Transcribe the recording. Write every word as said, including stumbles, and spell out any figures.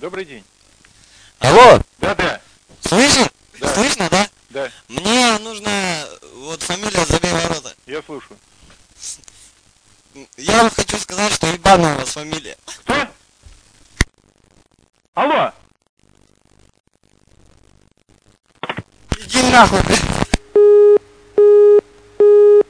Добрый день. Алло, Да, да, слышно? Да. Слышно, да? да, Мне нужно, вот фамилия забей ворота. я слушаю. Я вам хочу сказать, что ебаная у вас фамилия. Кто? Алло! Иди нахуй, блядь.